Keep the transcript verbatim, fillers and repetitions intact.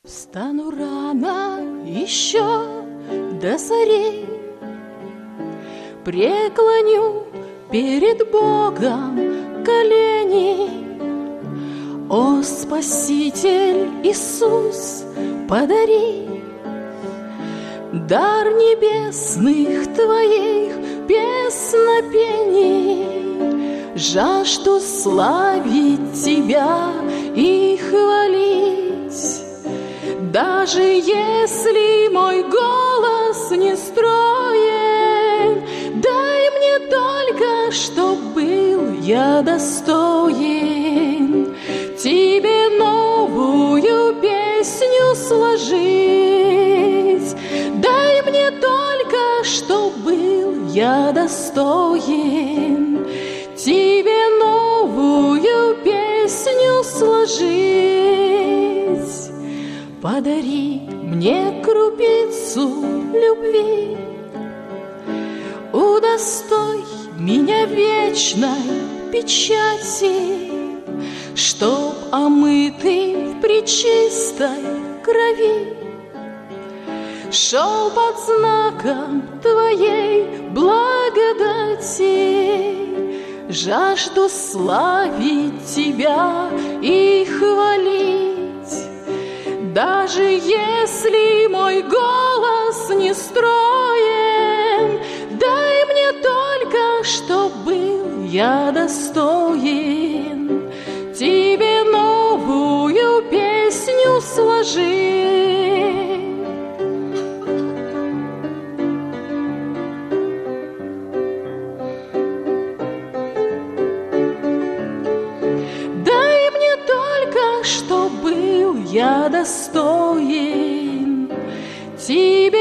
Встану рано еще до зари, преклоню перед Богом колени. О, Спаситель Иисус, подари дар небесных Твоих песнопений. Жажду славить Тебя и хвалить, даже если мой голос не строен. Дай мне только, чтоб был я достоин Тебе новую песню сложить. Дай мне только, чтоб был я достоин Тебе новую песню сложить. Подари мне крупицу любви, удостой меня вечной печати, чтоб омытый в пречистой крови шел под знаком Твоей благодати. Жажду славить Тебя и хвалить, даже если мой голос не строен. Дай мне только, чтоб был я достоин Тебе новую песню сложить. Дай мне только, чтоб был я достоин Тебе